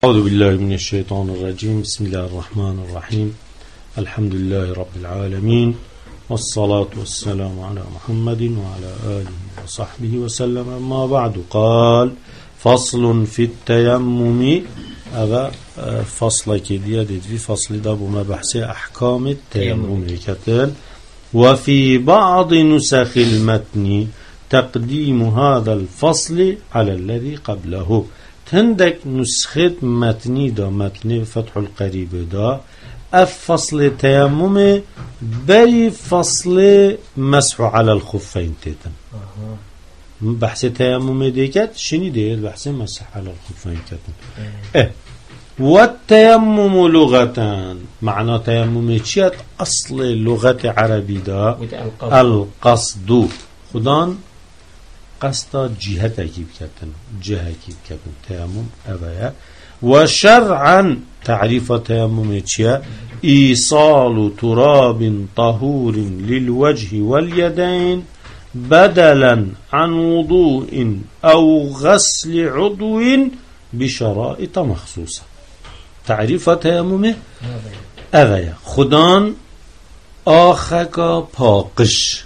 أعوذ بالله من الشيطان الرجيم. بسم الله الرحمن الرحيم. الحمد لله رب العالمين، والصلاة والسلام على محمد وعلى آله وصحبه وسلم. أما بعد، قال فصل في التيمم. هذا فصل كدية في فصل ده بمبحث أحكام التيمم كتل. وفي بعض نسخ المتن تقديم هذا الفصل على الذي قبله. عندك نسخة متني دا متن فتح القريب دا الفصل تيمم بري فصل مسح على الخفين تيتن. بحث تيمم ديكت شني دي بحث مسح على الخفين كتن. والتيمم لغة معنى تيمم تشيت أصل لغة عربي دا القصد خدان قصد جهة كيف كتن جهة كيف كتن تيمم أبايا. وشرعا تعريف تيمم تشيا إيصال تراب طهور للوجه واليدين بدلا عن وضوء أو غسل عضو بشرائط مخصوصة. تعريف تيمم أبايا خدان آخك باقش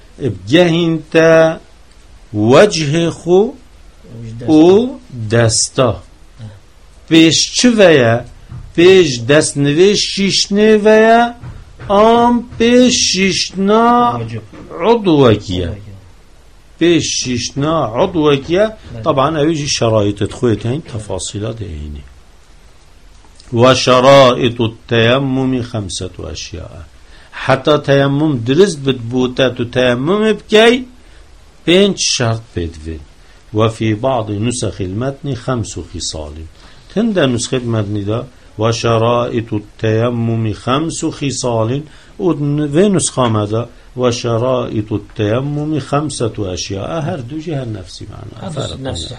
بجهنت وجه خو او دستا پیش چه ویا پیش دست نویش شیشنه ویا آم پیش شیشنا عضوکیه پیش شیشنا عضوکیه. طبعا اویجی شرائط تخويت هين تفاصيلات هيني. وشرائط التيمم 5 أشياء. حتى تيمم درست بتبوتات تيمم بكي 5 شرط بدوين. وفي بعض نسخ المتن 5 خصال. تند نسخة المتن ده وشرائط التيمم 5 خصال. ونسخة ماذا وشرائط التيمم 5 أشياء. هر دو جهة نفسي معنا نفس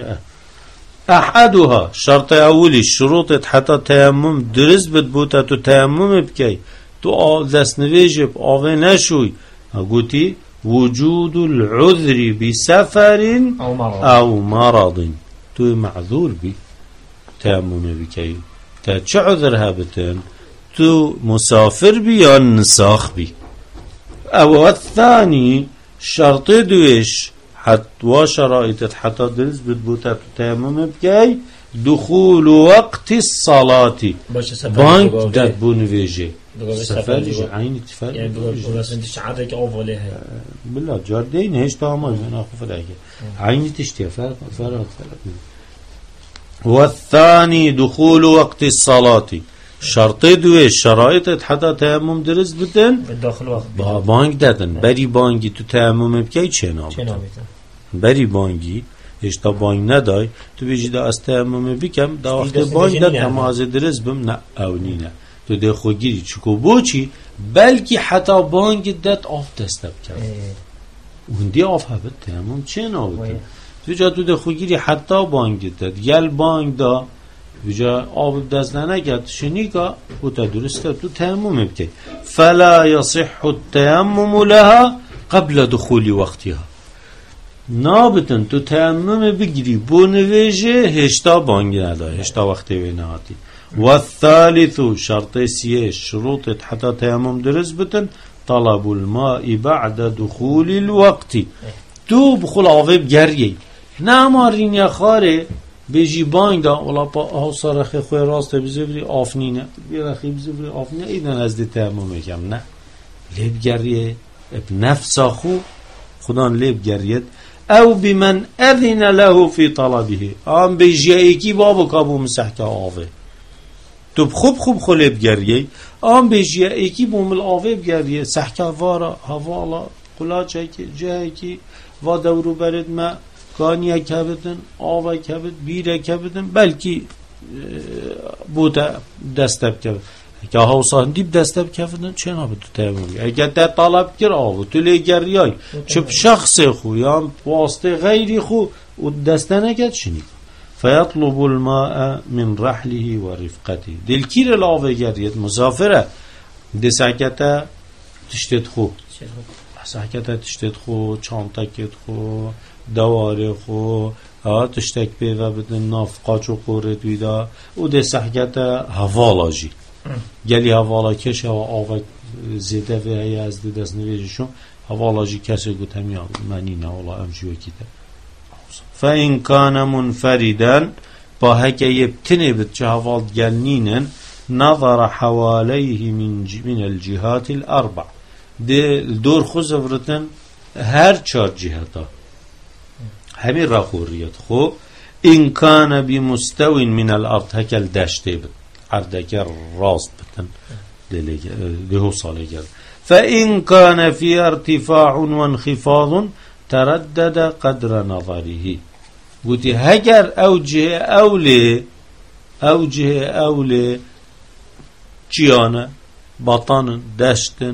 أحدها شرط أولي الشروط حتى التيمم درس بتبوتا تو تيمم بكي تو دست نويجب آوه نشوي قوتي وجود العذر بسفر أو مرض. تو معذور بي تيمم بكي تا چه عذر هابتن تو مسافر بي يا نساخ بي. أو الثاني شرط دوش حتى وشرائط حتى درس بتبوتا تيمم بكي دخول وقت الصلاة بانك دات بونويجي سفرش عين اتفاق يعني بس انت عادك أوفلها بالله جاردين هيش تعمل أنا أخاف عليك عين تشتي فرق. والثاني دخول وقت الصلاة شرط دوش شرائط حتى تيمم درس بدن بالداخل وقت بانك دادن بري بانكي تو تيمم بكي چناب بري بانكي هیچ تا بانگ ندای تو بیجی دا از تیمم بکم دا وقت بانگ دا تماز درست بم نه اونی نه تو ده خوگیری چکو بوچی بلکی حتی بانگ داد آف دستب کرد اوندی آف هبت تیمم چه نابتن تو جا تو ده خوگیری حتی بانگ داد گل بانگ دا بجا آب دست نگرد شنیگا او تا درسته تو تیمم بکی. فلا يصح التيمم لها قبل دخول وقتها. نابتن تو تیمم بگیری بونویجه هشتا بانگی نداره هشتا وقتی ویناتی. والثالث شرط سیه شروط حتى تیمم درست بتن طلب الماء بعد دخول الوقت. تو بخول آوه بگریه نمارین یا خاره بجی بانگ دا ولا پا آو سارخی خوی راست بزیوری آفنینه بیرخی بزیوری آفنینه ایدن از دی تیمم کم نه لیب گریه اب نفسا خودان لیب گریت او بمن اذن له في طلبه آم بجیایی کی بابو کابو مسحکه آوه تو خوب خلیب گریه آم بجیایی کی بومل آوه بگریه سحکه وارا هوالا قلاچه کی جایی کی و دورو برد ما کانیه کبدن آوه کبد بیره کبدن بلکی بوده دستب کبد که هاوسان دیب دستب کفدن چه نبود تو تیممی اگر در طلب کر آو تو لیگریای چپ شخص خو یا واسطه غیری خو و دسته نکد شنید. فیطلب الماء من رحله و رفقته دلکیر الاوه گرید مسافره دسکته تشتید خو سحکته تشتید خو چانتکت خو دواره خو تشتك بيغا بدن ناف قاچو قورت ويدا وده سحكت هوالا جي گلی هوالا کش و آوک زیده و هی از دی دست نویجشون هوالا جی کسی گوت همیا منی نه والا امجیو کیده فإن كان منفردا با هکه یبتنی بد چه هوال گلنینن نظر حواليه من الجهات الأربع ده دور خزفرتن هر چار جهتا همین را خوریت خو إن كان بمستو من الأرض هکل دشته بد عردك راست بتن له صالح فإن كان في ارتفاع وانخفاض تردد قدر نظره قلت هجر أوجه أولي جيانا بطانا دشتن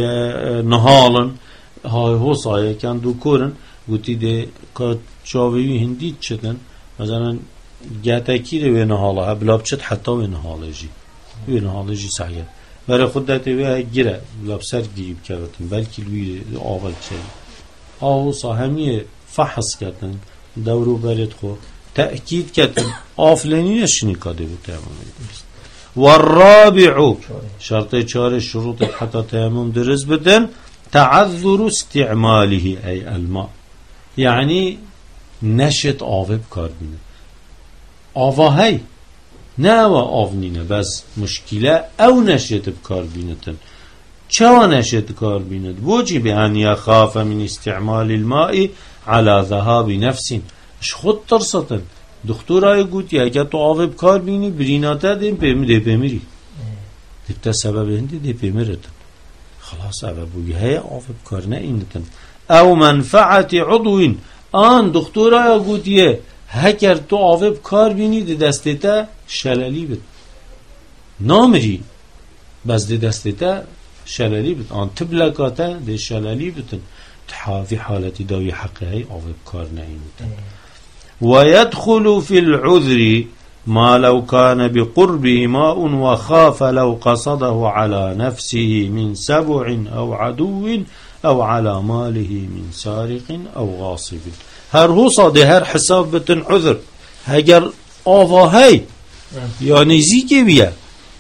نهالا هاي هو صايا كان دوكورن قلت ده كتشاوي هندي تشتن مثلا گاتکی رو نهاله ها بلابچت حتی نهالجی نهالجی صحیح برای خودت وی گیره بلابسر گیب کردن بلکه لوی آول چه آو صاحمی فحص کردن دورو برد خو تأکید کردن آفلینی نشنی کاده بود تمام والرابع شرط چهار شروط حتی تمام درست بدن تعذر استعماله ای الماء یعنی نشت آوب کار بینه آوا هی نه و آونینه بس مشکله او نشد بکار بینتن چه نشد کار بیند وجب ان يخاف من استعمال الماء على ذهاب نفس اش خود ترستن دکترای گوتی اگه تو آب بکار بینی بریناته دیم بمیری دیبتا سبب هندی دی بمیرتن خلاص اوه هی آب بکار نه اینتن او منفعت عضو آن دکترای گوتیه هکر تو آوب کار بینی ده دستتا شلالی بید نامری بس ده دستتا شلالی بید آن تبلکاتا ده شلالی بیدن تحافی حالتی داوی حقیقی آوب کار نهیدن ويدخل في العذر ما لو كان بقربه ماء وخاف لو قصده على نفسه من سبع أو عدو أو على ماله من سارق أو غاصب هر هو صادي هر حساب بتن عذر هگر آواهی یا نزیکی بیا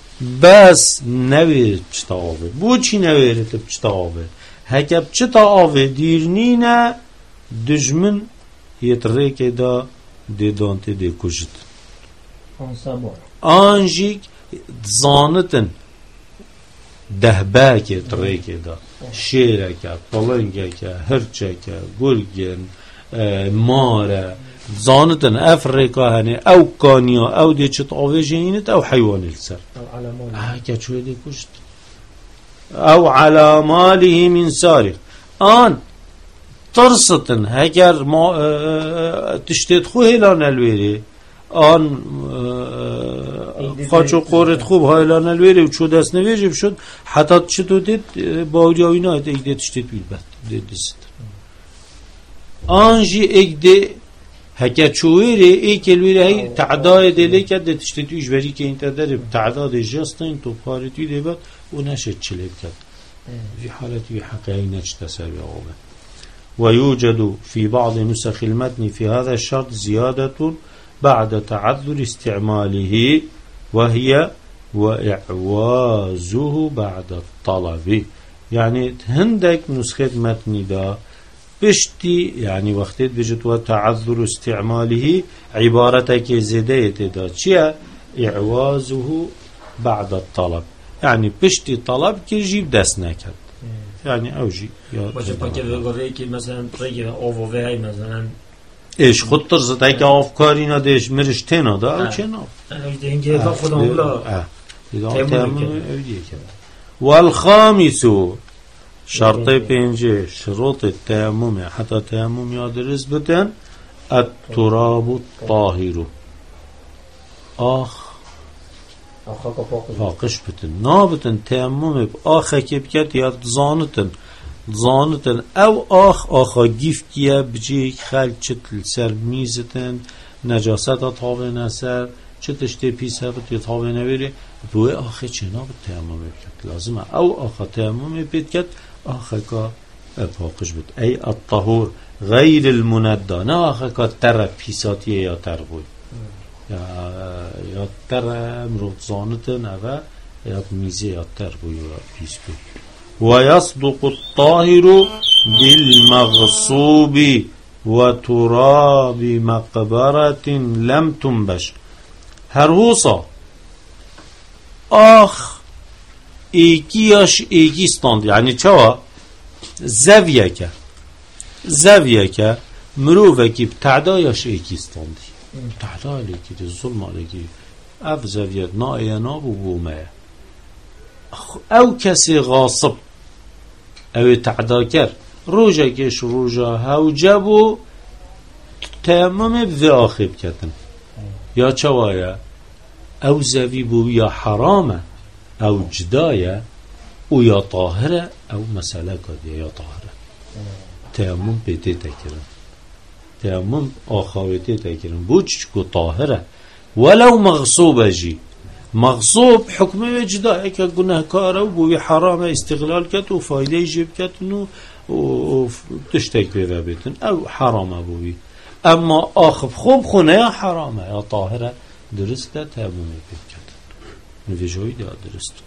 بس نویرد چتا آوه بو چی نویرد چتا آوه هگر چتا آوه دیرنینه دجمن یتره که دا دیدانته دی کشت آنجیک زانتن دهبه که تره که دا شیره که پلنگه که هرچه که گلگن ماره زانتن افریقا هنه او کانیا او دی چت آوه جینت او حیوان السر که چوه دی کشت او على ماله من سارق آن ترستن هگر ما تشتید خو هیلان الویری آن خاچو قورت خوب هیلان الویری و چو دست نویجب شد حتی چطور دید با اوینا ایک دی تشتید بیل بد دید دست آنجی ایک دی هکر چویری ایک الویری هی تعداد دیده که دی تشتید ایجبری که این تدر تعداد جستین تو پارتوی دی بد و نشد چلیب کرد في حالة حقيقي نجتسب عوبة ويوجد في بعض نسخ المتن في هذا الشرط زيادة بعد تعذر استعماله وهي وإعوازه بعد الطلب يعني هندك نسخة متن دا بشتي يعني وقتت بجد وتعذر استعماله عبارتك زديت دا چيا إعوازه بعد الطلب يعني بشتي طلب كي يجيب دست نكد يعني اوجي باشه پاکه وگاوی که مثلا رگه آوه هی مثلا ايش خود ترزت هيك افكاري نادش مرش تنا دا او چنا اینجا خودم بلا والخامس شرط پنجه شروط التيمم حتى التيمم يادرس بتن التراب الطاهر پاکش بتن نابتن تیمم آخه که بکت یا زانتن او آخه گیف کیا بجی خل چتل سر میزتن نجاست تاوه نسر چتشتی پیس هفت یا تاوه نویره بوی آخه چه نابت تیمم بکت لازمه او آخه تیمم بکت آخه که پاکش بت ای الطهور غير المندى ناخه كتر بيساتيه يا تربوي یا تر امروز زانتن اوه یا میزه یا تر بوی یا پیس بوی و یصدق الطاهر بالمغصوب و تراب مقبرة لم تنبش هر حوصا آخ ایکیش ایکیستاند یعنی چوا زویه که مروفه که بتعدایش ایکیستاندی تعدایلی که ظلم علیکی اف زویت ناینا بومه او کسی غاصب او تعداکر روژه کش روژه هوجه بو تیمم بذی آخیب کتن یا چوایا او زوی بو یا حرامه او جدایه او یا طاهره او مسئله کدیه یا طاهره تیمم بیده تکرن تیمم آخاویتی تکرن بوچ کو طاهره ولو مغصوب جی مغصوب حکمه جدایه که گناهکاره و بوی حرامه استغلال کت و فایده جیب کتن و تشتک بیده بیتن او حرامه بوی اما آخب خوب خونه یا حرامه یا طاهره درسته تیمم بید کتن نویجوی دیا درسته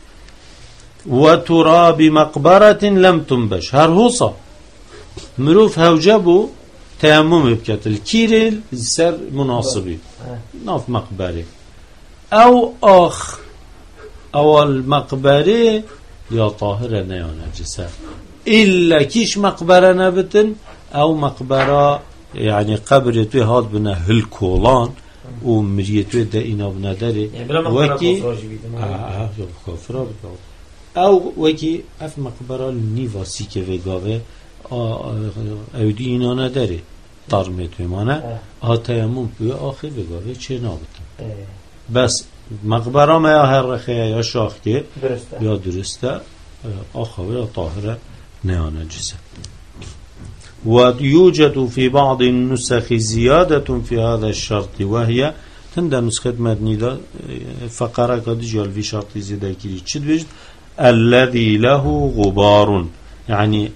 و تراب مقبرة لم تنبش هر حوصا مروف هوجبو تیمم بکتل کیرل سر مناسبی ناف مقبره او آخ اول مقبره یا طاهره نه یا نجسه الا کیش مقبره نبتن او مقبره یعنی قبرتوی هاد بنا هلکولان و مریتوی ده اینا بنا داره وکی کافره بکاو او وکی اف مقبره نیواسی که وگاوه اودی اینا نداره ترمت میمانه تیمم توی آخر بگاوه چه نابتن بس مقبره ما یا هر رخه یا شاخ که یا درسته آخوه یا طاهره نه نجسه و یوجد فی بعض النسخ زیاده فی هذا الشرط وهي تندر نسخه مدنی دا فقره که دیجال فی شرطی زیده کری چید بجد الذي له غبار يعني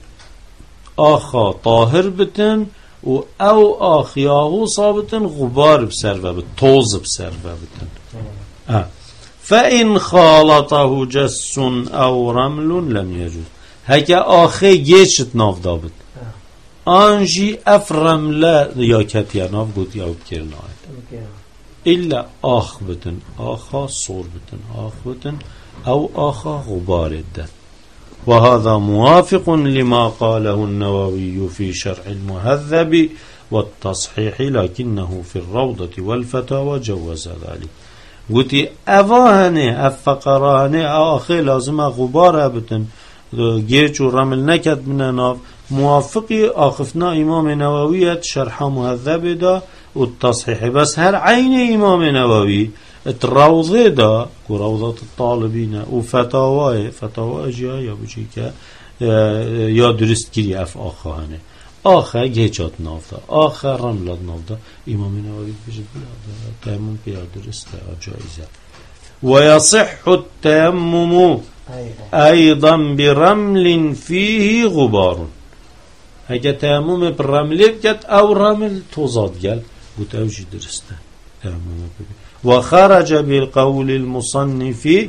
آخا طاهر بتن و او آخیاهو صابتن غبار بسربه بتن توز بسربه بتن فإن خالطه جس او رمل لم يجوز هكا آخی گیشت ناف دابت آنجی اف رمله یا کتیا ناف گوت یا بکرن آید إلا آخ بتن آخا صور بتن آخ بتن أو آخا غبار الدن وهذا موافق لما قاله النووي في شرح المهذب والتصحيح لكنه في الروضة والفتاوى جوز ذلك قلت أفاهنه أفقرانه آخي لازم غبار بتن جيش ورمل نكت من ناف موافقي آخفنا إمام نووي شرح مهذب دا والتصحيح بس هر عين إمام نووي الروضة دا كروضة الطالبين وفتاوى جاء يا بجيكا يا درست كري اف آخانه آخه گهچات نافده آخه رملات نافده امام نووي بجد تيمم بيا درست جائزة ويصح التيمم ايضا برمل فيه غبار هكا تيمم بالرمل بكت او رمل توزاد قال قلت اوجي درسته تيمم بكت وخرج بالقول المصنف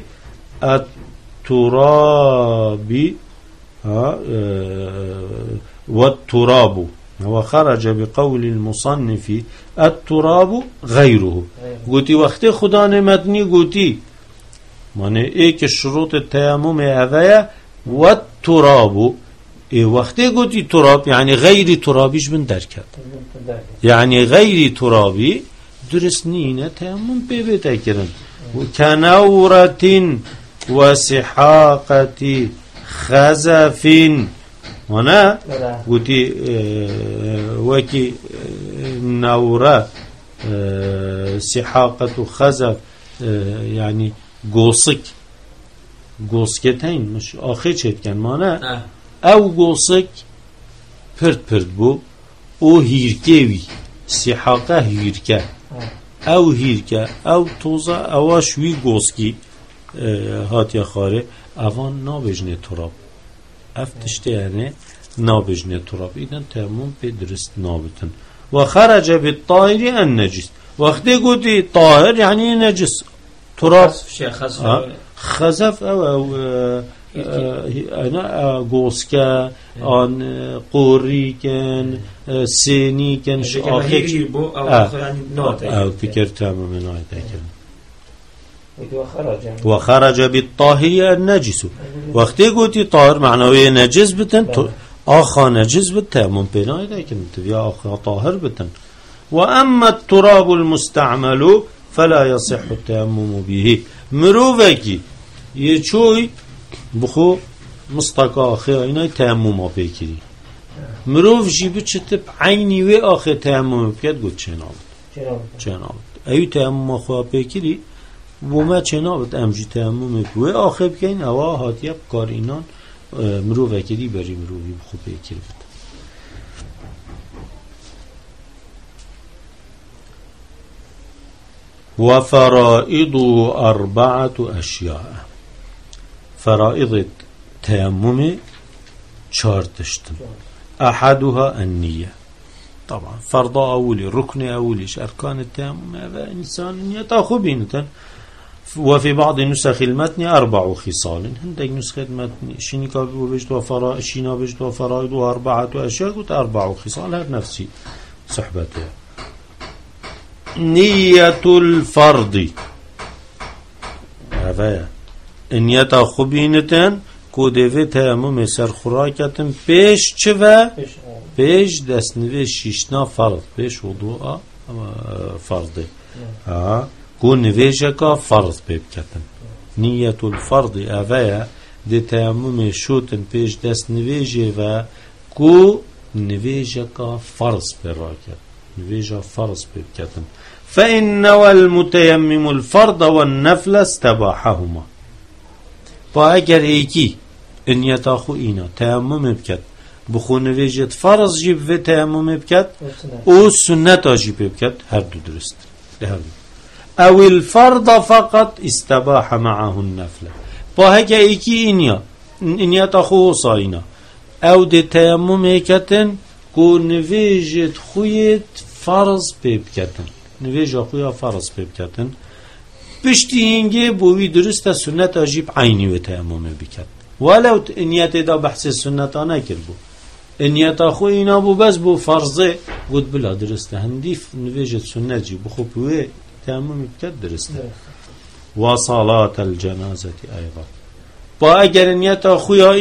التراب والتراب وخرج بقول المصنف التراب غيره قلتي وقت خدا نمدني قلتي معنی ایک شروط التيمم اوه والتراب وقتی گوتی تراب یعنی غیر ترابیش من درکت یعنی غیر ترابی درست نینه تیمم بیبته کرن کنورت و سحاقت خزف و نه گوتی وکی نوره سحاقت و خزف یعنی گوسکتین مش آخه چید کن ما نه او گوسک پرد بو او هیرکوی سحاقه هیرکه او هیرکه او توزه اواشوی گوسکی هات یا خاره اوان نابجنه تراب افتشته یعنی نابجنه تراب إذن تيمم بدرست نابتن. وخرج بالطاهر النجس وقتی قلتي طاهر يعني نجس تراب خزف أو أنا قوسكا آن قوري كان سيني كان شاخي أو فكر تمام نايته كان وخرج بالطاهر النجس وقتی قلتي طاهر معنوي نجس بتن آخا نجس بتن ممكن نايته تبيا آخا طاهر بتن. وأما التراب المستعمل فلا يصح التيمم به مروفكي يشوي بخو مستقى آخر إنه تيمم بكري مروف جيبه چتب عيني و آخر تيمم بكد قد چنابد أي تيمم آخر بكري وما چنابد أمجي تيمم و آخر بكين أوا هاتيب كار إنان مروفكي بري مروفي بخو بكري بد. وفرائض 4 أشياء فرائض تيمم 4 تشتن. أحدها النية طبعا فرض أولي ركن أولي أركان التيمم هذا إنسان يتأخذ بينة. وفي بعض نسخ المتن 4 خصال هندك نسخة المتن شينيكا وبجد وفرائض شينا بجد وفرائض 4 أشياء قلت 4 خصال هذا نفسي صحبته. نية الفرض هذا نية خبينتن كودفي تيمم سر خوراكتن پیش چه پیش دستنوی شیشنا فرض پیش وضوء فرض كو نویجکا فرض بکتن. نية الفرض هذا دي تيمم شوتن پیش دستنویجه و كو نویجکا فرض براكت نویجا فرض بکتن. فإن والمتيمم الفرض والنفل استباحهما. فأجر إيكي إن يتاخو إينا تيمم بكت بخو نويجت فرض جيب في تيمم بكت أو سنة جيب بكت هردو درست أو الفرض فقط استباح معه النفل. فأجر إيكي إن يتاخو صاينا أو دي تيمم بكتن كو نويجت خويت فرض بكتن نویجا خویا فرض بکتن پشتی اینگه بوی درست سنت آجیب عینی و تیمم بکت ولو نیت دا بحث سنت آنه کر بو نیت آخو اینا بو بس بو فرضه بود بلا درسته هندیف نویجت سنت جی بخو بوی تیمم بکت درسته. و صلاة الجنازة ایضا با اگر نیت آخویا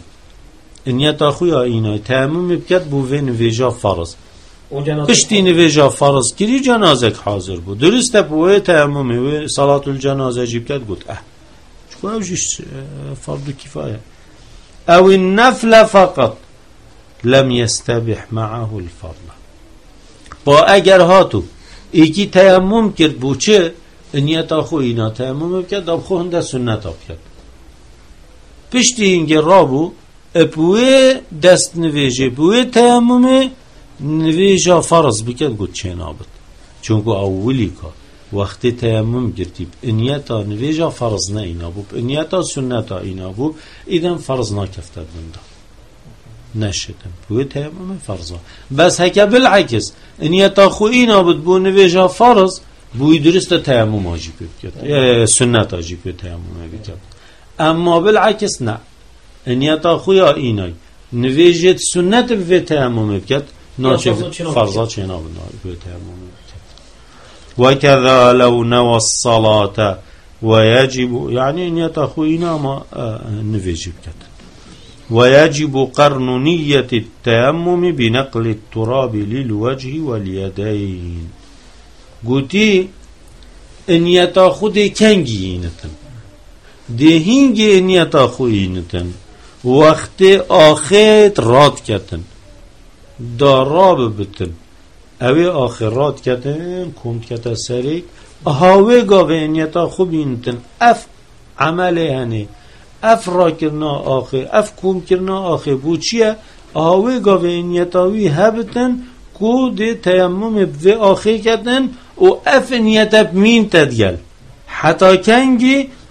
اینای تیمم بکت بو وی نویجا فرض پشتی نویجا فرض کری جنازه حاضر بود درسته بوی تیمم و صلاة الجنازه جیب کرد گفت چکو اوجیش فرض کفایه. او النفل فقط لم يستبح معه الفضل. با اگر هاتو ایکی تیمم کرد بو چه نیتا خو اینا تیمم کرد داب خو هنده سنت آب کرد پشتی اینگه رابو بوی دست نویجه بوی تیمم نویجا فرض بکد گود چه نابد چونکو اولی که وقتی تیمم گرتیب انیتا نویجا فرض نه اینا بوب انیتا سنتا اینا بوب ایدن فرض نکفتد بنده نشدم بوی تیمم فرضا بس هکا بالعکس انیتا خو اینا بود بو نویجا فرض بوی درست تیمم آجی بکد سنت آجی بکد تیمم بکد اما بالعکس نه انیتا خویا اینای نویجت سنت بوی تیمم بکد ناچه فرضا چه نابد بوی تیمم بکد. وكذا لو نوى الصلاة ويجب يعني أن يتخوينا ما نفيجب كتن ويجب قرن نية التيمم بنقل التراب للوجه واليدين قلتي أن يتخذ كنجينتن دهينجي أن يتخوينتن وقت آخر راد كتن داراب بتن اوی آخرات کتن کند کتا سریک هاوی گاوه نیتا خوب اینتن اف عمل هنه اف را کرنا آخر اف کم کرنا آخر بو چیه هاوی گاوه نیتاوی هبتن کو ده تیمم به آخر کتن و اف نیتا بمین تدگل حتی کنگی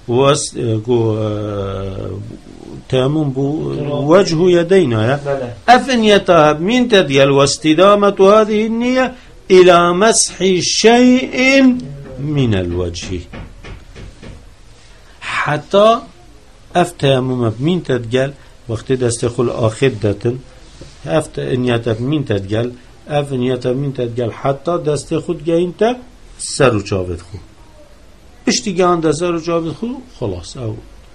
تيمم بو وجه يدينا أفنيتها من تديل واستدامة هذه النية إلى مسح شيء من الوجه حتى تيمم من تديل وقت دستخل آخر دتن نيتها من تديل نيتها من تديل حتى دستخل جاينتا سر و چاوت خو اشتگان ده سر و چاوت خو خلاص او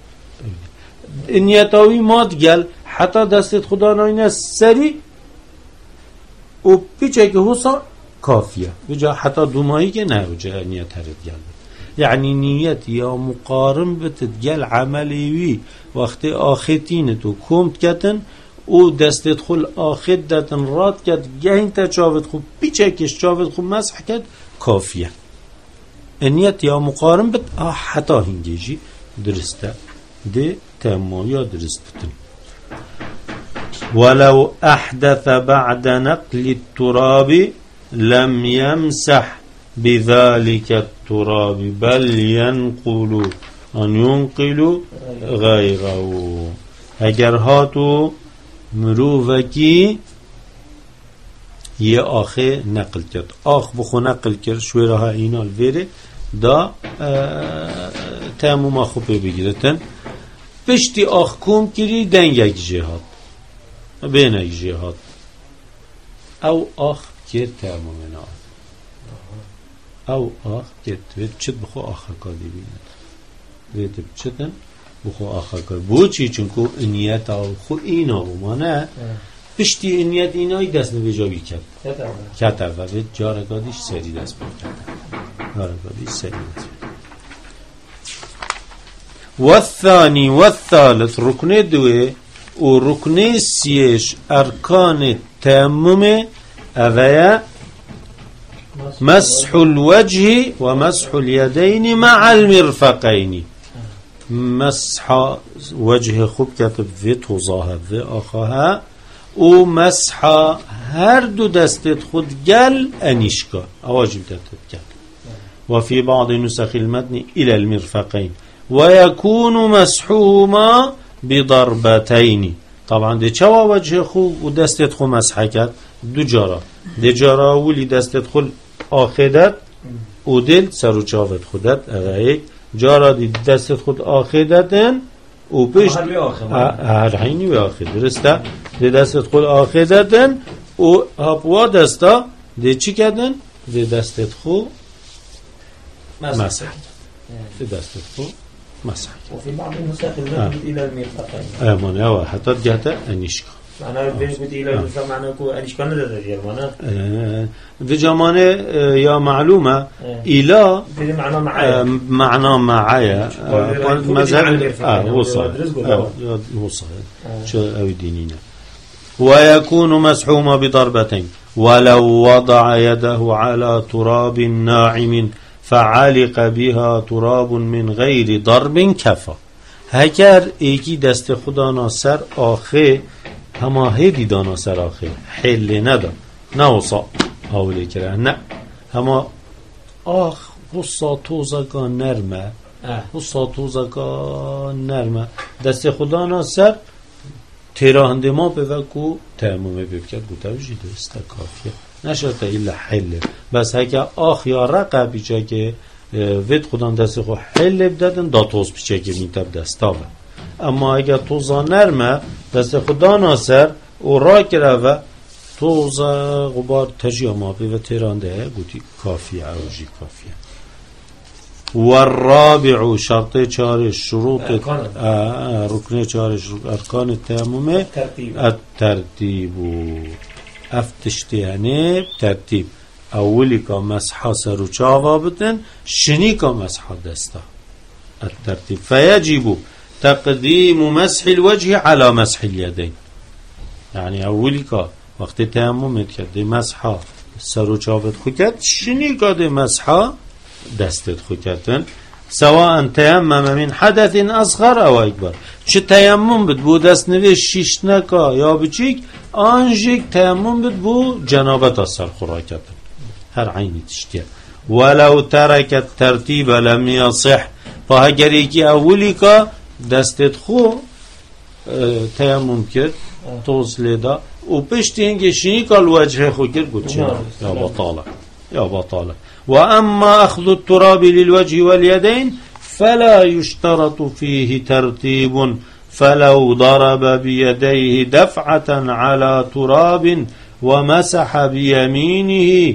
نیتاوی ماد گل حتی دستت خدا ناینه سری و پیچه که حسا کافیه بجا حتی دومایی که نه بجا نیت هرد گل یعنی نیت یا مقارن بتد گل عملیوی وقت آخرین تو کمت کتن و دستت خل آخر دتن راد کت گهین تا چاوت خو پیچه کش چاوت خو مسح کت کافیه نیت یا مقارن بت حتی هنگیجی درسته ده تيمم درست بتن ولو أحدث بعد نقل التراب لم يمسح بذلك التراب بل ينقل غيره اگر هاتو مروفكي یه آخه نقل کرد آخ بخو نقل کرد شوی راه اینال ویره دا تیمم خوبه بگیرتن پشتی آخ کم کری دنگ یک جهاد بین یک جهاد او آخ کرد تیمم نال او آخ کرد وید چید بخو آخه کادی بیند وید چیدن بخو آخه کاد بو چی چونکو نیت او خو اینا بمانه پشتی نیت اینایی دست نویجابی کرد کتر و وید جارگادیش سری دست بکرد جارگادیش سری دست بکرد والثاني والثالث ركن دوه وركن سيش أركان التيمم أذيا مسح الوجه ومسح اليدين مع المرفقين مسح وجه خوب كتب في توضاها في آخاها ومسح هر دو دستت خود جل أنيشكا أواجب دستت جل وفي بعض نسخ المتن إلى المرفقين ويكون مسحهما بضربتين طبعا ده چوا وجه خو و دستت خو مسح کرد دو جارا ده جارا اولی دستت خو آخدت و دل سر و چاوت خودت اغایک جارا دی دستت خود آخدتن و پشت هر حینی و آخد درسته ده دستت خود آخدتن و هپوا دستا ده چی کردن؟ ده دستت خو مسح ده دستت خو مسح وفي بعض النسخ المد إلى المرفقين معناه حتى جهة أنيشكا معناه بيجمد إلى المرفق معناه كو أنيشكا ندر ديال معناه في جمانة يا معلومة إلى معناه معايا قلت مذهب وصل شو أو دينينا ويكون مسحوما بضربتين ولو وضع يده على تراب ناعم فعلق بها تراب من غیر ضرب کفا هکر ایکی دست خدا ناصر آخه همه هیدی داناصر آخه حل ندا نه وصا حاولی کرده نه همه آخ وصا توزگا نرمه وصا توزگا نرمه دست خدا ناصر تیراهنده ما بوکو تیمومه ببکر گوتاوشی دسته کافیه نشده ایلا حله بس هکه آخ یا رقه بیچه که وید خودان دست خود حله بدادن دا توز بیچه که میتب دستا و اما اگه توزا نرمه دست خدا ناصر و را کرده و توز غبار تجیه ما بی و تیرانده گوتی کافیه اوجی کافیه والرابع شرط چارش شروط رکن چارش ارکان تیمومه الترتیب افتشتیانه ترتیب اولی که مسحا سر و چاوا بتن شنی که مسحا دستا الترتیب فیجب تقدیم مسح الوجه على مسح اليدين يعني اولی که وقت تیمم کرد مسحا سر و چاوت خو کرد شنی که ده مسحا دستت خو کردن سواء تیمم من حدث اصغر او اکبر چه تیمم بد بو دست نویش شیشنکا یا بچیک آنجیک تیمم بد بو جنابت اثر خورا کردن هر عینی تشتیه ولو ترک الترتیب لم يصح هگری که اولی که دستت خو تیمم کرد توز لیدا و پشتی هنگی شنی که الوجه خو کرد گوت چه یا بطاله و اما اخذ التراب للوجه واليدين فلا يشترط فيه ترتيب فلو ضرب بيديه دفعة على تراب ومسح بيمينه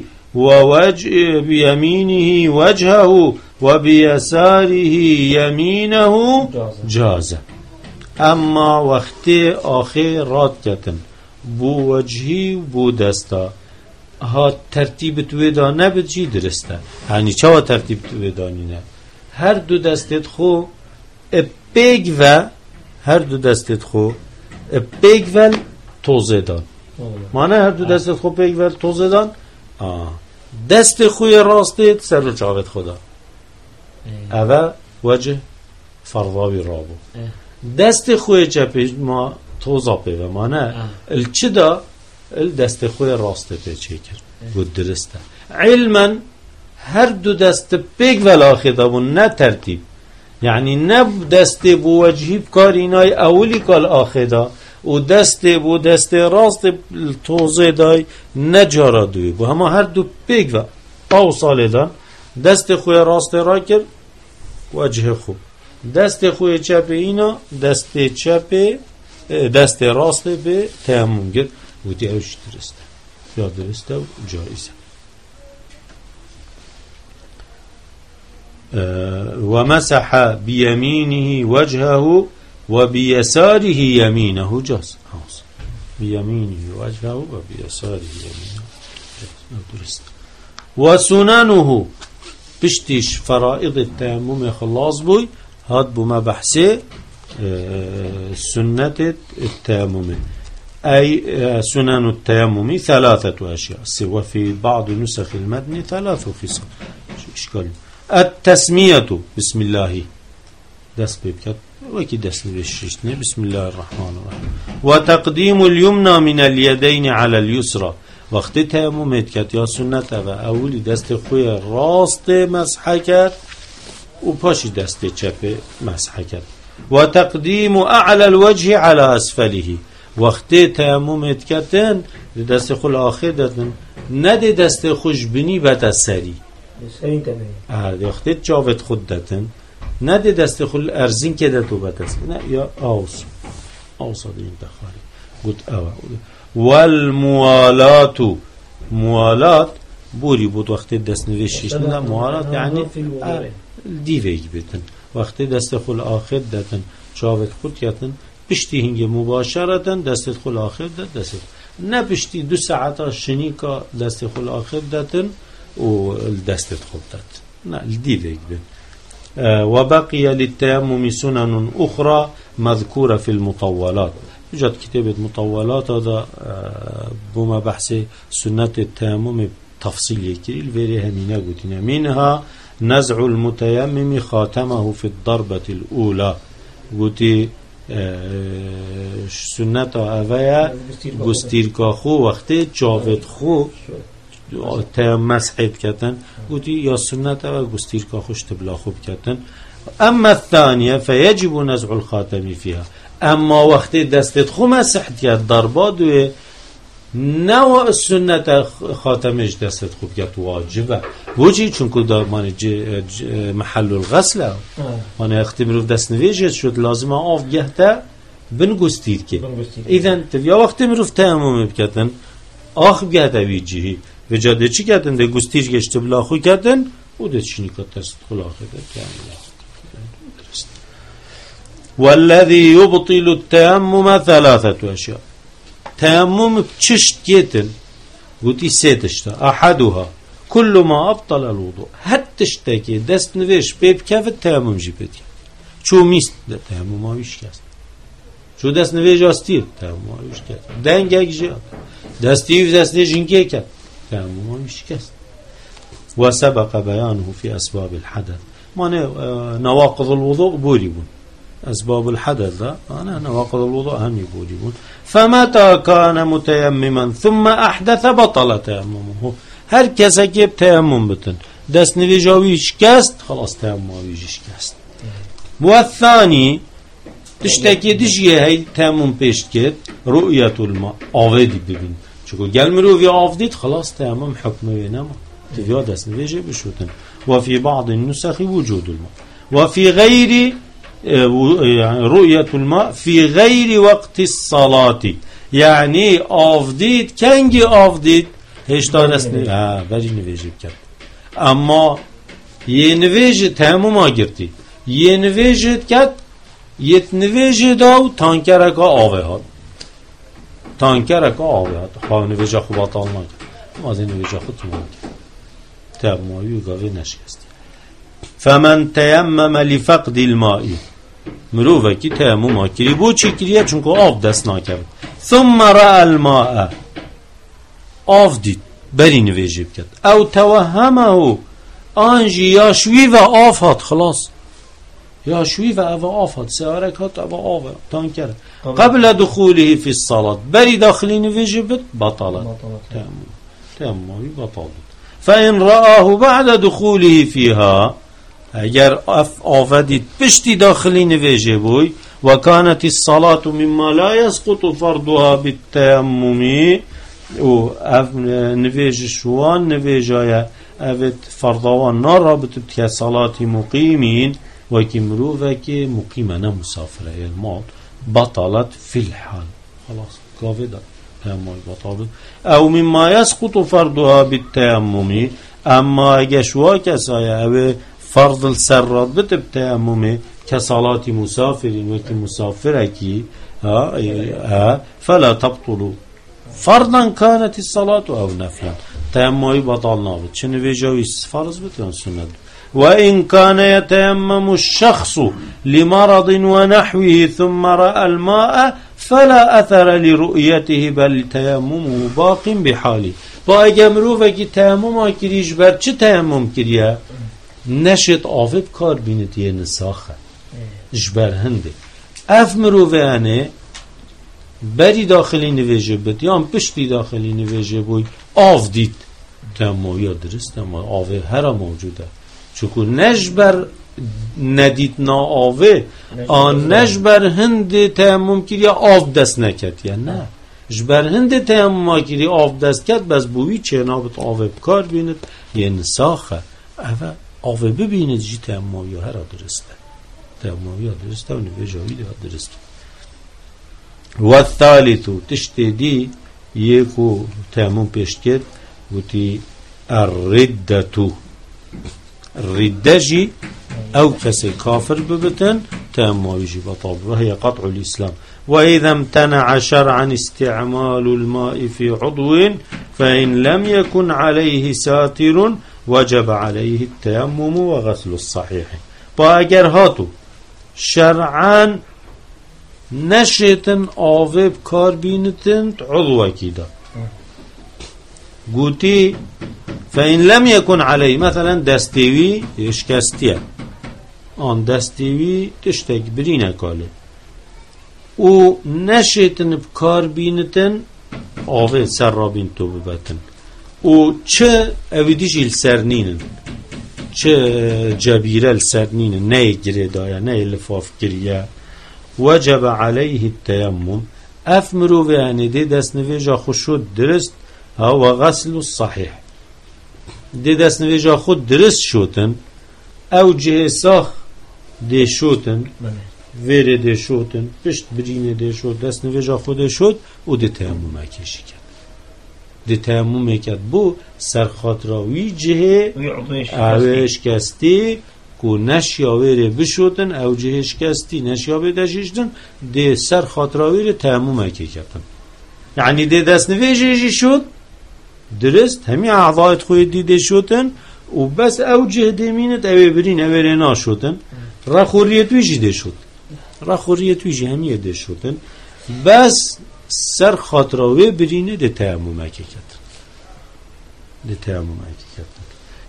وجهه وبيساره يمينه جاز. اما وقت آخر راد کتن بو وجهی و بو دستا ها ترتیب تویدا نبید جی درسته یعنی چه ترتیب تویدا نینه هر دو دستت خو اپیگ و هر دو دستت خو اپیگ و توزه دان معنی هر دو دستت خو پیگ و توزه دان دست خوی راستت سر رو چاوت خدا اوه وجه فرضاوی رابو دست خوی چپش ما توزا پیوه معنی الچه دا دست خوی راست پیچه کرد بود درسته علما هر دو دست پیگ ولاخه دابون نه ترتیب یعنی نه دست بو وجهی بکار اینای اولی کال آخه دا و دست بو دست راست توزه دای نجارا دوی بو همه هر دو پیگ و او ساله دان دست خوی راست را کرد وجه خوب دست خوی چپ اینا دست چپ دست راست به تیمم کرد و دیوش درسته یا درسته و جایزه ومسح بيمينه وجهه وبيساره يمينه جاز بيمينه وجهه وبيساره يمينه جاز وسننه بشتش فرائض التيمم خلاص بوي هاد بما بحثه سنة التيمم أي سنن التيمم 3 أشياء سوى في بعض نسخ المتن 3 خصال إشكال التسمية بسم الله دست بكت وكي دست بششتني بسم الله الرحمن الرحيم وتقديم اليمنى من اليدين على اليسرى وقت تيمم كت يا سنة أولي دست خوي راست مسح كت وباشي دست چپ مسح كت وتقديم أعلى الوجه على أسفله وقت تيمم كتن دست خو الآخر دتن ندي دست خوش بني بتسري وقتی جاوت خود داتن نده دست خود ارزین که داتو بتس نه یا آوس دین دخاری گوت والموالات موالات بوری بود وقتی دست نوشیش نه موالات یعنی دیویگ بیتن وقتی دست خود آخر داتن جاوت خود کتن پشتی هنگ مباشرتن دست خود آخر دات دست نه پشتی 2 ساعت شنی که دست خود آخر داتن والدست خبطت لا الديفيك وبقي للتيمم سنن أخرى مذكورة في المطولات يوجد كتابة مطولات هذا بما بحث سنة التيمم تفصيل يكري الفيريها من منها نزع المتيمم خاتمه في الضربة الأولى قلت سنة أفايا قستيركا خو وقت جاوت خو مسحت کتن گویی یا سنت و گستیر که خوش تبلا خوب کتن اما الثانية فيجب نزع الخاتم فيها اما وقت دستت خو مسحت کرد ضربات و نوع سنت خاتمش دستت خوب کرد واجبه وجی چون که در محل الغسل من اختم رو دست نویجت شد لازمه آف گهته بن گستیر که ایدن یا وقت مروف تیمم بکتن آخ گهته ویجهی و جاده چی کردن ده گستیر گشت بلاخو کردن او ده چینی که تست خلاخه ده والذي يبطل التيمم 3 أشياء تيمم چشت گیتن گوتی 3 تشتا احدها كل ما ابطل الوضوء هر تشتا که دست نویش بیب کف تيمم جی بدی چو میست ده تيمم آویش کست چو دست نویش آستیر تيمم آویش کست دنگ اگجی دستیو دست نجینگه کست تيمم شكست وسبق بيانه في أسباب الحدث معنى نواقض الوضوء بوريبون أسباب الحدث أنا نواقض الوضوء هم يبوريبون فمتى كان متيمما ثم أحدث بطل تيممه هر كسا كيب تيمم بتن دست نويجاوي شكست خلاص تيمماوي شكست والثاني تشتكي دجيه هي تيمم پیش کرد رؤية الماء آویدی ببین چون گل مروی آفدید خلاص تيمم حكمه نما تفيا دست نویجه بشوتن وفي بعض النسخ وجود الماء وفي غير رؤية الماء في غير وقت الصلاة يعني آفدید کنگی آفدید هشتا دست بری نویجه بکرد اما یه نویجه تیمم آگرتی یه نویجه کرد یه نویجه داو تانکرک آوه هاد تانکرک آوه هاد خواه نویجه خوبات آل نگرد از این نویجه خود تو نگرد تیممایی و گاوه نشکستی فمن تیمم لفقد المائی مروفه کی تیمم آکری بو چی کریه چونکه آف دست نکرد ثم رأى الماء آف دید بری نویجه بکرد او توهمه آنجی یا شوی و آف هاد خلاص یا شوی و آف هاد سه حرکات و آف تانکر قبل دخوله في الصلاة بری داخلی نویجه بد بطلت تیممی بطلت فإن رآه بعد دخوله فيها اگر آفدید پشتی داخلی نویجه بوی و كانت الصلاة مما لا يسقط فرضها بالتيمم و نویجه شوان نویجه اوت فرضوان ناربط بتك صلاة مقيمين وكي مروفة كي مقيمة مسافرة الماض بطلت في الحال خلاص كافدة تيمم بطلت او مما يسقط فرضها بالتيمم اما اجشوا كسايا او فرض السرات بتيمم كصلاة مسافرين وكي مسافرة كي فلا تبطلوا فرضا كانت الصلاة او نفلا تيممي بطل نابد چه نویجاوی فرض بود یا سنت وإن كان يتيمم الشخص لمرض ونحوه ثم رأى الماء فلا أثر لرؤيته بل تيممه باق بحاله با اگه مروفه که تیمم کریش بر چه تیمم کریه نشد آفه بکار بینید یه نساخه جبر هنده اف مروفه انه بری داخلی نویجه بود یا پشتی داخلی نویجه بود آف دید تیمم یا درست اما آوه هر موجوده چون نجبر ندید نا آوه آن نجبر هند تیمم کری آف دست نکد یا نه جبر هند تیمم کری آف دست کد بس بوی چه نابط آوه بکار بیند یه نساخه آوه ببیند جی تیمم یا هر درسته تیمم یا درسته و نویجاوی یا درسته و الثالث تشتدی یکو تیمم پیش کرد وتي الردة الردة جي أو كسي كافر ببتن تأمّا يجي بطل وهي قطع الإسلام وإذا امتنع شرعا استعمال الماء في عضو فإن لم يكن عليه ساتر وجب عليه التيمم وغسل الصحيح فأجر هاتو شرعا نشتن آوب كاربينتن عضو كده قوتي فإن لم يكن عليه مثلا دستيوي اشكستيه آن دستیوی تشتک برینه کاله او نشیتن بکار بینتن آوه سر را بین تو ببتن او چه اویدیش السرنینن چه جبیره السرنینن نه گریدایا نه لفاف گریه وجب علیه التیمم افمرو و انده دست نویجا خوشود درست و غسل الصحیح ده دست نویجا خود درست شوتن او جه ساخ ده شوتن ویره ده شوتن پشت برینه ده شوت دست نویجا خود شد او ده تیمم اکیشی کرد ده تیمم اکید بو سرخاطراوی جه اوش کستی کو نشیا ویره بشوتن او جهش کستی نشیا بدشیشتن ده سرخاطراوی رو تیمم اکی کردن یعنی ده دست نویجه شد درست همی اعضایت خوی دیده شدن و بس او جهده مینت اوه برین اوه رنا شدن را خوریت ویجی ده شد را خوریت ویجی همیه ده شدن بس سر خاطراوه برینه ده تیمم اکی کردن ده تیمم اکی کردن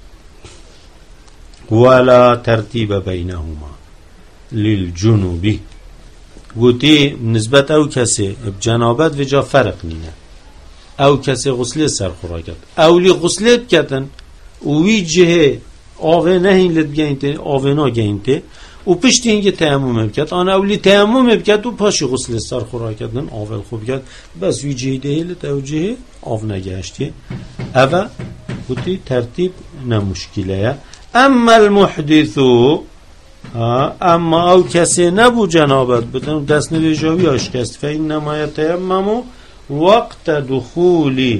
ولا ترتیب بینهما للجنوبی گوتی نسبت او کسی بجنابت و جا فرق نینه او کسی غسله سر خورا کرد اولی غسله بکتن وی جهه آوه نهین لد گینته آوه نا گینته و پشت اینکه تیمم بکرد آن اولی تیمم بکرد و پاشی غسل سر خورا کردن آول خوب کرد بس ویجه دهیل توجه آو نگهشتی اوه بودی ترتیب نمشکله اما المحدثو اما او کسی نبو جنابت بدن دست نویجاوی آشکست فإنما يتيمم وقت دخول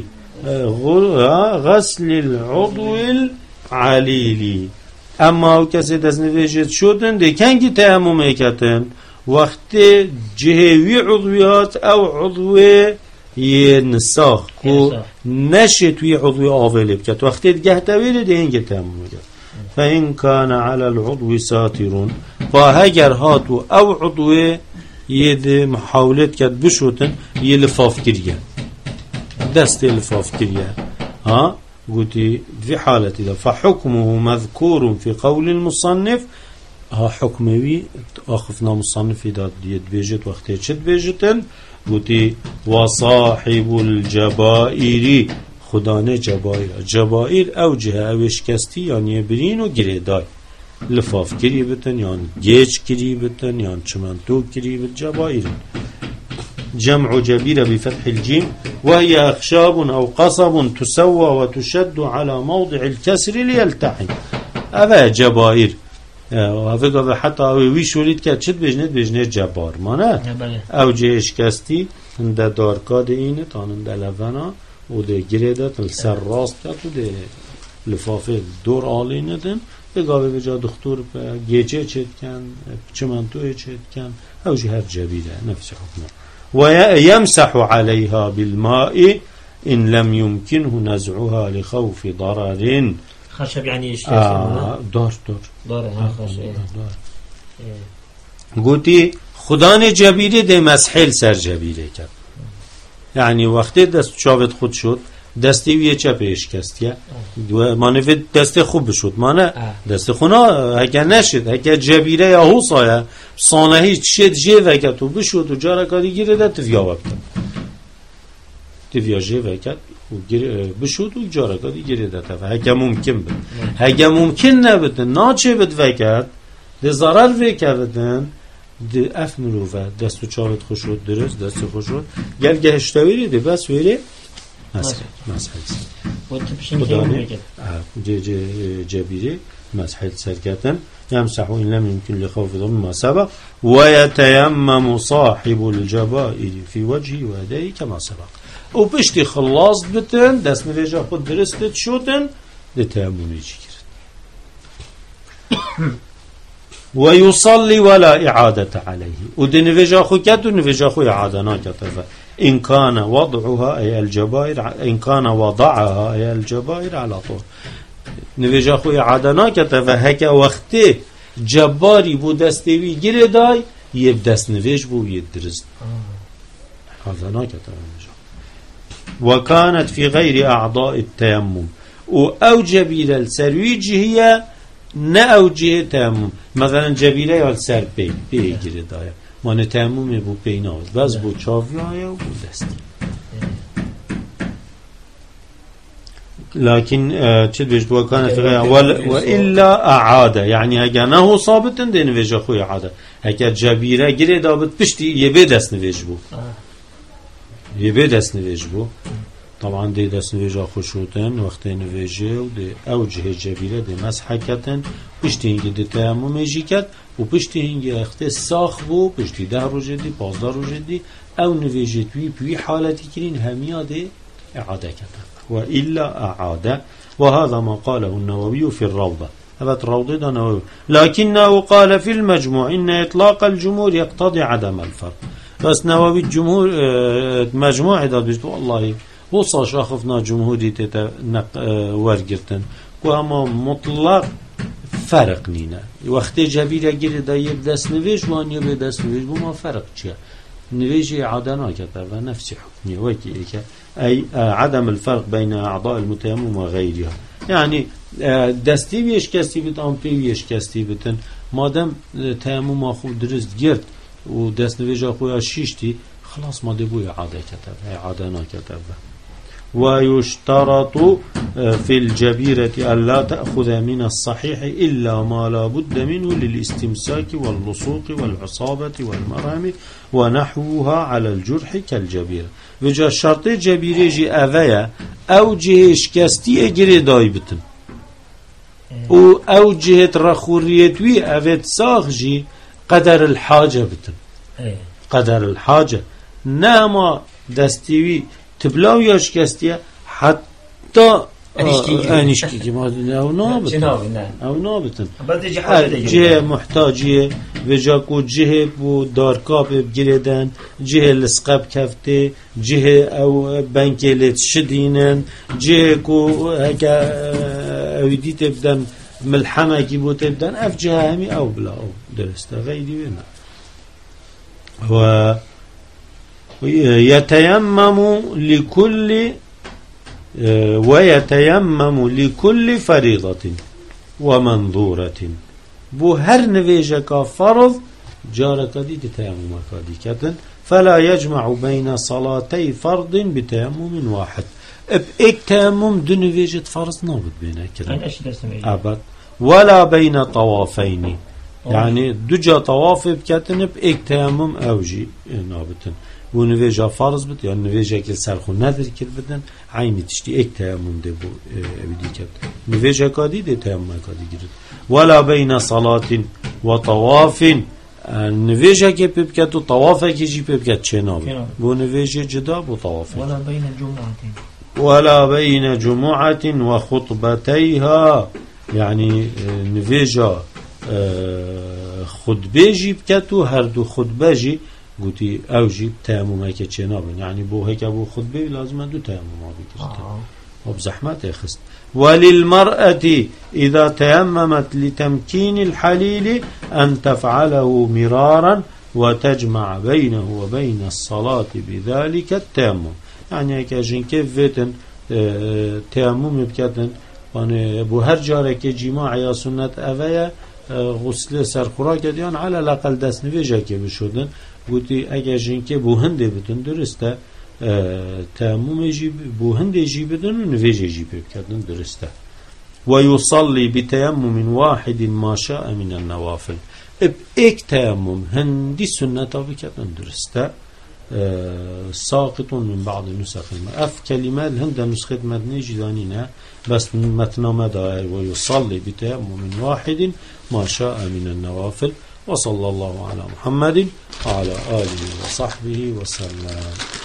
غسل العضو العلیلی اما او کسی دست نویجت شدن ده کنگی تیمم کتن وقت جهوی عضویات او عضو نساخ کو نشه توی عضو آولی بکت وقتی دیگه تویل ده اینگه تیمم کت فإن كان على العضو ساتر فهجر هاتو او عضو يد محاولت كد بشوتن يلفاف كريا دست يلفاف كريا قلتي في حالة إذا فحكمه مذكور في قول المصنف حكمه أخفنا مصنف إذا يد بيجت وقت شد بيجتن قلتي وصاحب الجبائر خدانه جبائر او جهه اوش کستی یعنی برین و گریدای لفاف کری بتن یعنی گیج کری بتن یعنی چمنتو کری بتن جبائر جمع جبيرة بفتح الجيم وهي أخشاب أو قصب تسوى وتشد على موضع الكسر ليلتحم هذا جبائر هذا حتى ويش ولد كتشد بجنة جبار مانا او جهش كستي عند داركاد اینه تانند لفنا و ده گریدت السر راست کرد و ده لفافه دور آلی ندن بگاوه بجا دختور گیجه چید کن چمنتوه چید کن اوجه هر جبیده نفس حکمه و یمسح علیها بالماء ان لم يمكنه نزعها لخوف ضرر خشب يعني ايش دار خشب گوتی خدان جبیره ده مسحل سر جبیره کرد یعنی وقتی دست چاوت خود شد دستی ویه چپش کستیه مانه دست خوب شد مانه دست خونا اگر نشد اگر جبیره یا حوصایه سانه هیچ شد جه وکت و بشد و جارکادی گیره ده تفیا وکت تفیا جه وکت و بشد و جارکادی گیره ده تفیا اگر ممکن بد اگر ممکن نبد ناچه بد وکت ده ضرر وکردن ده اف مروفه دستو چاوت خوش شد درست دست خوش شد گل گهشتاویری ده بس ویره مسحل خدانه جبیره مسحل سرکتن يمسح إن لم يمكن لخوف ضمن ما سبق ويتيمم صاحب الجبائر في وجهه ويديه كما سبق وبشتي خلاص بتن دست نرجع خود درست شدن ده تيمم يجي ويصلي ولا إعادة عليه ودن نفجا خو كت ونفجا خو إعادة ناكتفا إن كان وضعها أي الجبائر إن كان وضعها أي الجبائر على طول نفجا خو إعادة ناكتفا هكا وقت جباري بو دستوي جري داي يبدس نفج بو يدرز هذا ناكتفا وكانت في غير أعضاء التيمم أو جبيل السرويج هي نأوجه تيمم مثلا جبيله یا سر بگیره دایا مانه تیمم بو بیناز بس بو چاوی آیا و بو دستی لكن چد بيش وكان في غير وإلا أعادة يعني هكا نهو صابتن دين وجه خوي عادة هكا جبيرة جري دابت بشتي يبدس نوجبو يبدس نوجبو طبعا دي دس نوجه خوشوتن وقت نوجه و دي اوجه جبيرة دي مسح كتن بشتي هنگي دي تيمم يجي كت و بشتي هنگي اخته ساخ بو بشتي 10 روزه دي 15 روزه دي او نوجه توي حالتي كرين هميا دي اعادة كتن وإلا أعاد وهذا ما قاله النووي في الروضة هذا الروضة ده نووي لكنه قال في المجموع إن إطلاق الجمهور يقتضي عدم الفرق بس نووي الجمهور مجموع ده بيجد والله وصا شاخفنا جمهوري ورقرتن وأما مطلق فرق نينا وقت جبيرة جري ده يبدس نويش وان يبدس نويش بما فرق چه نويش إعادة ناكتر ونفس حكمي وكي أي عدم الفرق بين أعضاء المتيمم وغيرها يعني دستي بيش كستي بتان بي بيش كستي بتن مادام تيمم أخو درست جرد ودست نويش أخويا شيشتي خلاص ما دبو إعادة كتب إعادة ناكتب ويشترط في الجبيرة ألا تأخذ من الصحيح إلا ما لا بد منه للاستمساك واللصوق والعصابة والمرام ونحوها على الجرح كالجبيرة. وجا شرط جبيرة جي أفيا أو جهش كستي أجري دايبتن أو جهة رخوريتوي أفيت ساخجي قدر الحاجة بتن قدر الحاجة ناما دستيوي تبلاو ياش كستيا حتى انشكي كما او نابتن جهة محتاجية وجا كو جهة بو داركاب بگردن جهة لسقب كفته جهة او بنكي لتشدينن جهة كو هكا اويدي تبدن ملحمة كي بو تبدن اف جهة همي او بلا او درسته غيري ونا ويتيمم لكل فريضة ومنظورة بو هر نويجك فرض جارك دي تيمم كاتن فلا يجمع بين صلاتي فرض بتيمم واحد بإك تيمم دو نويجة فرض نابد بينه كده أبد ولا بين طوافين يعني دجا طواف بكاتن بإك تيمم أوجي نابتن ونويجا فرض بت يعني نويجا كل سرخو ندر كل بدن عيني تشتي إك تيمم ده بو أودي كات نويجا كادي ده تيمم كادي جرد ولا بين صلاة وطواف نویجه که بکت و طوافه که جی بکت چه نام بو نویجه جدا بو طوافه ولا بين جمعة وخطبتيها يعني نویجه خطبه جی بکت و هر دو خطبه جی قلتي اوجي تيمم که چه نام يعني بو هيك بو خطبه لازم دو تيمم بکت وبزحمات يخست وللمرأة إذا تيممت لتمكين الحليل أن تفعله مرارا وتجمع بينه وبين الصلاة بذلك التيمم يعني كاجين كيف فيتن تيمم بكتن بو هر جارك جماع يا سنة أفيا غسل سرخورا كديان على الأقل دست نويجا كي بشودن قلتي اكاجين كي بو هنده بتن درسته تيمم يجيب بو هند يجيب بدن ونفيج يجيب بكدن درسته ويصلي بتيمم واحد ما شاء من النوافل بإك تيمم هندي سنة بكدن درسته ساقط من بعض النسخ اف كلمات هند نسخة مدني جدانينا بس متنا مدى ويصلي بتيمم واحد ما شاء من النوافل وصلى الله على محمد وعلى آله وصحبه وسلم.